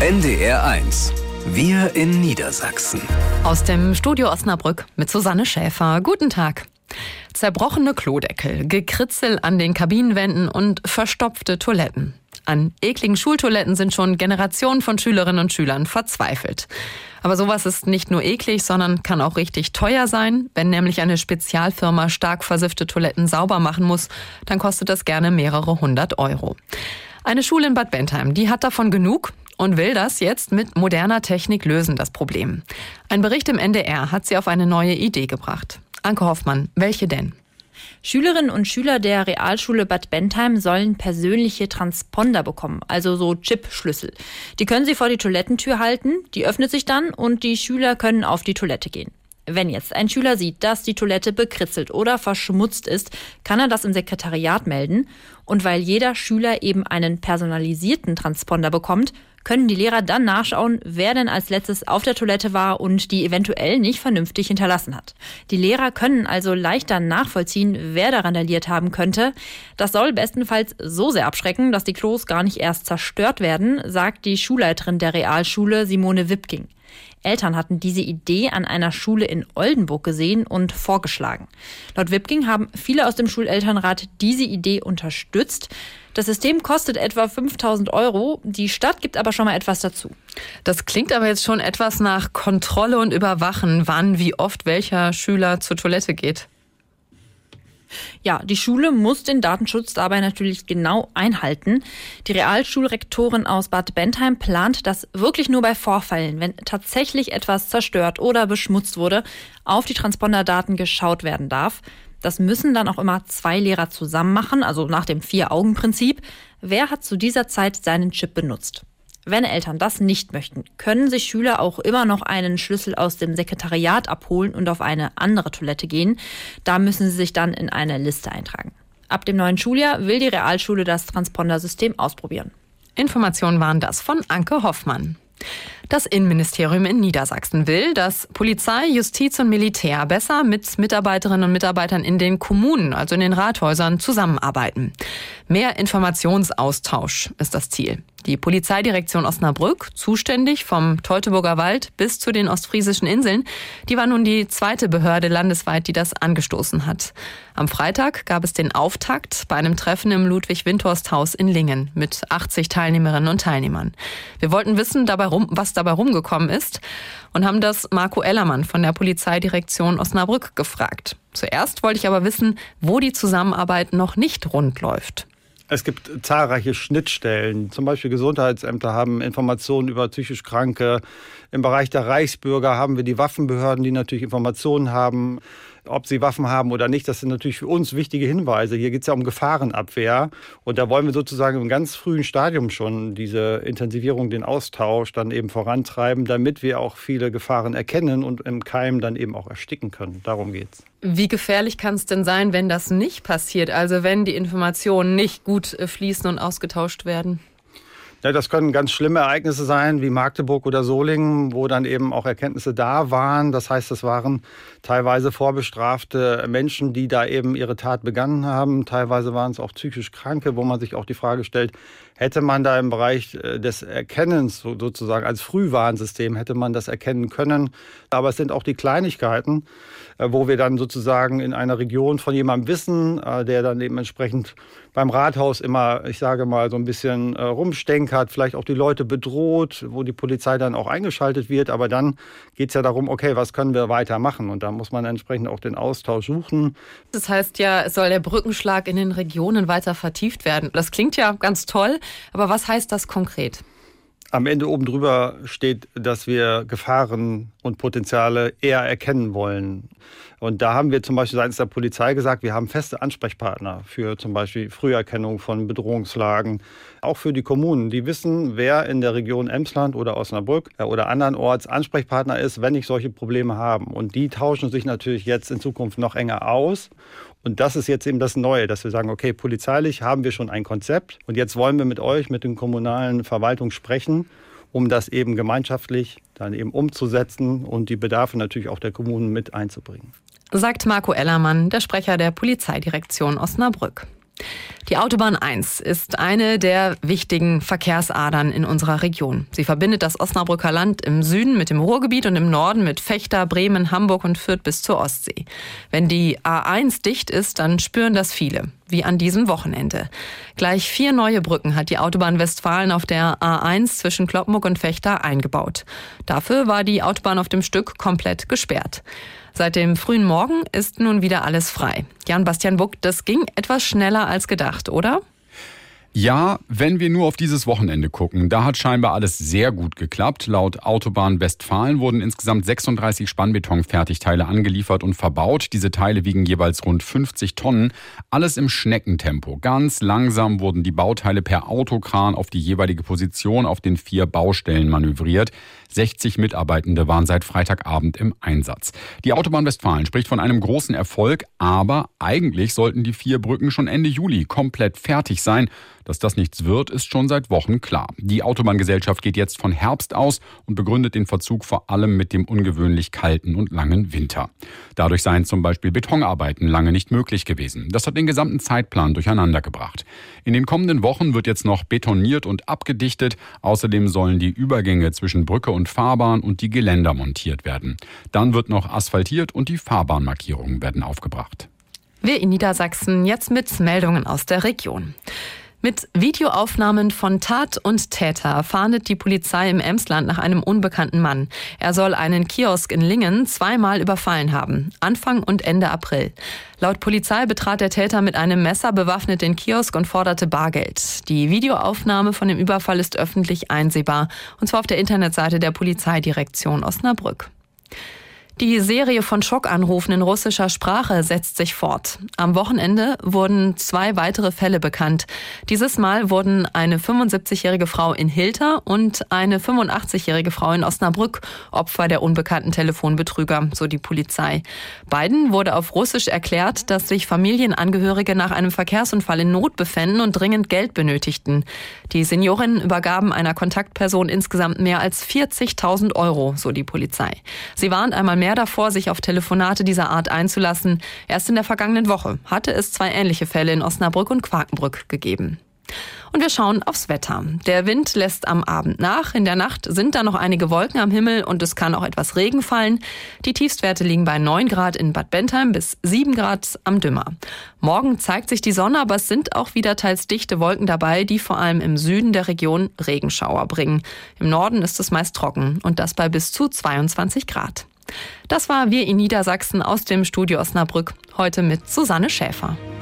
NDR1. Wir in Niedersachsen. Aus dem Studio Osnabrück mit Susanne Schäfer. Guten Tag. Zerbrochene Klodeckel, Gekritzel an den Kabinenwänden und verstopfte Toiletten. An ekligen Schultoiletten sind schon Generationen von Schülerinnen und Schülern verzweifelt. Aber sowas ist nicht nur eklig, sondern kann auch richtig teuer sein. Wenn nämlich eine Spezialfirma stark versiffte Toiletten sauber machen muss, dann kostet das gerne mehrere 100 €. Eine Schule in Bad Bentheim, die hat davon genug und will das jetzt mit moderner Technik lösen, das Problem. Ein Bericht im NDR hat sie auf eine neue Idee gebracht. Anke Hoffmann, welche denn? Schülerinnen und Schüler der Realschule Bad Bentheim sollen persönliche Transponder bekommen, also so Chip-Schlüssel. Die können sie vor die Toilettentür halten, die öffnet sich dann und die Schüler können auf die Toilette gehen. Wenn jetzt ein Schüler sieht, dass die Toilette bekritzelt oder verschmutzt ist, kann er das im Sekretariat melden. Und weil jeder Schüler eben einen personalisierten Transponder bekommt, können die Lehrer dann nachschauen, wer denn als letztes auf der Toilette war und die eventuell nicht vernünftig hinterlassen hat. Die Lehrer können also leichter nachvollziehen, wer da randaliert haben könnte. Das soll bestenfalls so sehr abschrecken, dass die Klos gar nicht erst zerstört werden, sagt die Schulleiterin der Realschule Simone Wipking. Eltern hatten diese Idee an einer Schule in Oldenburg gesehen und vorgeschlagen. Laut Wipking haben viele aus dem Schulelternrat diese Idee unterstützt. Das System kostet etwa 5.000 €. Die Stadt gibt aber schon mal etwas dazu. Das klingt aber jetzt schon etwas nach Kontrolle und Überwachen, wann, wie oft welcher Schüler zur Toilette geht. Ja, die Schule muss den Datenschutz dabei natürlich genau einhalten. Die Realschulrektorin aus Bad Bentheim plant, dass wirklich nur bei Vorfällen, wenn tatsächlich etwas zerstört oder beschmutzt wurde, auf die Transponderdaten geschaut werden darf. Das müssen dann auch immer 2 Lehrer zusammen machen, also nach dem 4-Augen-Prinzip. Wer hat zu dieser Zeit seinen Chip benutzt? Wenn Eltern das nicht möchten, können sich Schüler auch immer noch einen Schlüssel aus dem Sekretariat abholen und auf eine andere Toilette gehen. Da müssen sie sich dann in eine Liste eintragen. Ab dem neuen Schuljahr will die Realschule das Transpondersystem ausprobieren. Informationen waren das von Anke Hoffmann. Das Innenministerium in Niedersachsen will, dass Polizei, Justiz und Militär besser mit Mitarbeiterinnen und Mitarbeitern in den Kommunen, also in den Rathäusern, zusammenarbeiten. Mehr Informationsaustausch ist das Ziel. Die Polizeidirektion Osnabrück, zuständig vom Teutoburger Wald bis zu den ostfriesischen Inseln, die war nun die zweite Behörde landesweit, die das angestoßen hat. Am Freitag gab es den Auftakt bei einem Treffen im Ludwig-Windhorst-Haus in Lingen mit 80 Teilnehmerinnen und Teilnehmern. Wir wollten wissen, was dabei rumgekommen ist und haben das Marco Ellermann von der Polizeidirektion Osnabrück gefragt. Zuerst wollte ich aber wissen, wo die Zusammenarbeit noch nicht rund läuft. Es gibt zahlreiche Schnittstellen. Zum Beispiel Gesundheitsämter haben Informationen über psychisch Kranke. Im Bereich der Reichsbürger haben wir die Waffenbehörden, die natürlich Informationen haben, ob sie Waffen haben oder nicht. Das sind natürlich für uns wichtige Hinweise. Hier geht es ja um Gefahrenabwehr. Und da wollen wir sozusagen im ganz frühen Stadium schon diese Intensivierung, den Austausch dann eben vorantreiben, damit wir auch viele Gefahren erkennen und im Keim dann eben auch ersticken können. Darum geht's. Wie gefährlich kann es denn sein, wenn das nicht passiert? Also wenn die Informationen nicht gut fließen und ausgetauscht werden? Ja, das können ganz schlimme Ereignisse sein, wie Magdeburg oder Solingen, wo dann eben auch Erkenntnisse da waren. Das heißt, es waren teilweise vorbestrafte Menschen, die da eben ihre Tat begangen haben. Teilweise waren es auch psychisch Kranke, wo man sich auch die Frage stellt, hätte man da im Bereich des Erkennens sozusagen als Frühwarnsystem, hätte man das erkennen können. Aber es sind auch die Kleinigkeiten, wo wir dann sozusagen in einer Region von jemandem wissen, der dann eben entsprechend beim Rathaus immer, ich sage mal, so ein bisschen rumstenkert, vielleicht auch die Leute bedroht, wo die Polizei dann auch eingeschaltet wird. Aber dann geht es ja darum, okay, was können wir weitermachen? Und da muss man entsprechend auch den Austausch suchen. Das heißt ja, es soll der Brückenschlag in den Regionen weiter vertieft werden. Das klingt ja ganz toll, aber was heißt das konkret? Am Ende oben drüber steht, dass wir Gefahren und Potenziale eher erkennen wollen. Und da haben wir zum Beispiel seitens der Polizei gesagt, wir haben feste Ansprechpartner für zum Beispiel Früherkennung von Bedrohungslagen. Auch für die Kommunen, die wissen, wer in der Region Emsland oder Osnabrück oder andernorts Ansprechpartner ist, wenn ich solche Probleme habe. Und die tauschen sich natürlich jetzt in Zukunft noch enger aus. Und das ist jetzt eben das Neue, dass wir sagen, okay, polizeilich haben wir schon ein Konzept. Und jetzt wollen wir mit euch, mit den kommunalen Verwaltungen sprechen, um das eben gemeinschaftlich dann eben umzusetzen und die Bedarfe natürlich auch der Kommunen mit einzubringen. Sagt Marco Ellermann, der Sprecher der Polizeidirektion Osnabrück. Die Autobahn 1 ist eine der wichtigen Verkehrsadern in unserer Region. Sie verbindet das Osnabrücker Land im Süden mit dem Ruhrgebiet und im Norden mit Vechta, Bremen, Hamburg und Fürth bis zur Ostsee. Wenn die A1 dicht ist, dann spüren das viele, wie an diesem Wochenende. Gleich 4 neue Brücken hat die Autobahn Westfalen auf der A1 zwischen Cloppenburg und Vechta eingebaut. Dafür war die Autobahn auf dem Stück komplett gesperrt. Seit dem frühen Morgen ist nun wieder alles frei. Jan-Bastian Buck, das ging etwas schneller als gedacht, oder? Ja, wenn wir nur auf dieses Wochenende gucken, da hat scheinbar alles sehr gut geklappt. Laut Autobahn Westfalen wurden insgesamt 36 Spannbeton-Fertigteile angeliefert und verbaut. Diese Teile wiegen jeweils rund 50 Tonnen. Alles im Schneckentempo. Ganz langsam wurden die Bauteile per Autokran auf die jeweilige Position auf den 4 Baustellen manövriert. 60 Mitarbeitende waren seit Freitagabend im Einsatz. Die Autobahn Westfalen spricht von einem großen Erfolg, aber eigentlich sollten die 4 Brücken schon Ende Juli komplett fertig sein. Dass das nichts wird, ist schon seit Wochen klar. Die Autobahngesellschaft geht jetzt von Herbst aus und begründet den Verzug vor allem mit dem ungewöhnlich kalten und langen Winter. Dadurch seien zum Beispiel Betonarbeiten lange nicht möglich gewesen. Das hat den gesamten Zeitplan durcheinander gebracht. In den kommenden Wochen wird jetzt noch betoniert und abgedichtet. Außerdem sollen die Übergänge zwischen Brücke und Fahrbahn und die Geländer montiert werden. Dann wird noch asphaltiert und die Fahrbahnmarkierungen werden aufgebracht. Wir in Niedersachsen jetzt mit Meldungen aus der Region. Mit Videoaufnahmen von Tat und Täter fahndet die Polizei im Emsland nach einem unbekannten Mann. Er soll einen Kiosk in Lingen 2-mal überfallen haben, Anfang und Ende April. Laut Polizei betrat der Täter mit einem Messer bewaffnet den Kiosk und forderte Bargeld. Die Videoaufnahme von dem Überfall ist öffentlich einsehbar, und zwar auf der Internetseite der Polizeidirektion Osnabrück. Die Serie von Schockanrufen in russischer Sprache setzt sich fort. Am Wochenende wurden 2 weitere Fälle bekannt. Dieses Mal wurden eine 75-jährige Frau in Hilter und eine 85-jährige Frau in Osnabrück Opfer der unbekannten Telefonbetrüger, so die Polizei. Beiden wurde auf Russisch erklärt, dass sich Familienangehörige nach einem Verkehrsunfall in Not befänden und dringend Geld benötigten. Die Seniorinnen übergaben einer Kontaktperson insgesamt mehr als 40.000 €, so die Polizei. Sie warnt einmal mehr davor, sich auf Telefonate dieser Art einzulassen. Erst in der vergangenen Woche hatte es 2 ähnliche Fälle in Osnabrück und Quakenbrück gegeben. Und wir schauen aufs Wetter. Der Wind lässt am Abend nach. In der Nacht sind da noch einige Wolken am Himmel und es kann auch etwas Regen fallen. Die Tiefstwerte liegen bei 9 Grad in Bad Bentheim bis 7 Grad am Dümmer. Morgen zeigt sich die Sonne, aber es sind auch wieder teils dichte Wolken dabei, die vor allem im Süden der Region Regenschauer bringen. Im Norden ist es meist trocken und das bei bis zu 22 Grad. Das war Wir in Niedersachsen aus dem Studio Osnabrück, heute mit Susanne Schäfer.